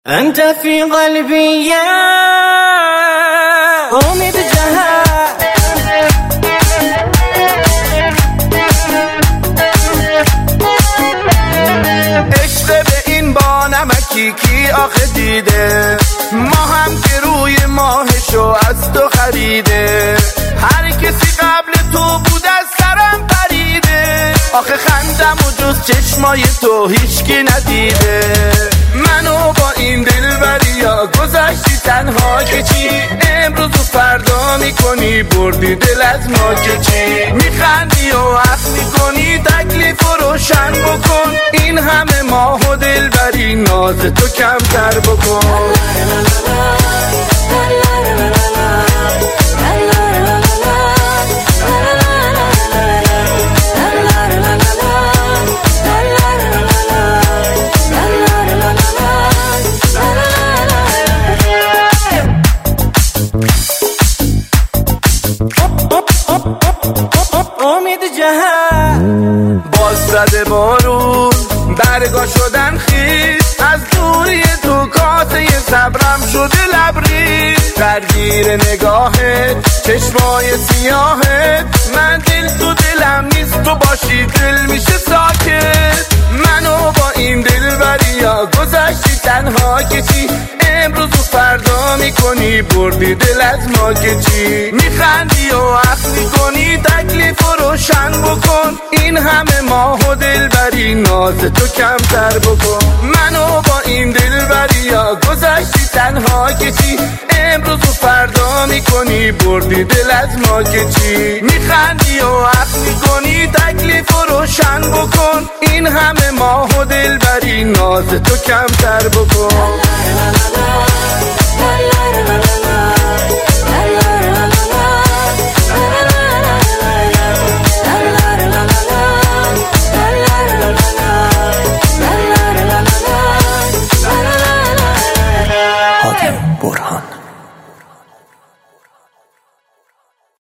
أنت في قلبي يا امید جهان. عشق به این بانمکی کی آخه دیده، ما هم که روی ماهشو از تو خریده. هر کسی قبل تو بود از سرم پریده، آخه خندم و جز چشمای تو هیچکی ندیده. منو با این دلبریا گذاشتی تنها که چی، امروز و فردا میکنی بردی دل از ما که چی. میخندی و عفو میکنی تکلیف رو روشن بکن، این همه ماه و دلبری ناز تو کمتر بکن. امید جهان. باز زده بارون برگا شدن خیز، از دوری تو کاسه صبرم شده لبریز. درگیر نگاهت چشمای سیاهت، من دل تو دلم نیست تو باشی دل میشه ساکت. منو با این دلبریا گذاشتی تنها که چی، امروز و فردا میکنی بردی دل از ما که چی. میخندی و عفو میکنی تکلیف رو روشن بکن، این همه ماه و دلبری ناز تو کمتر بکن. منو با این دلبریا گذاشتی تنها که چی، امروز و فردا میکنی بردی دل از ما که چی. میخندی و عفو میکنی تکلیف رو روشن بکن، این همه ماه و دلبری ناز تو کمتر بکن.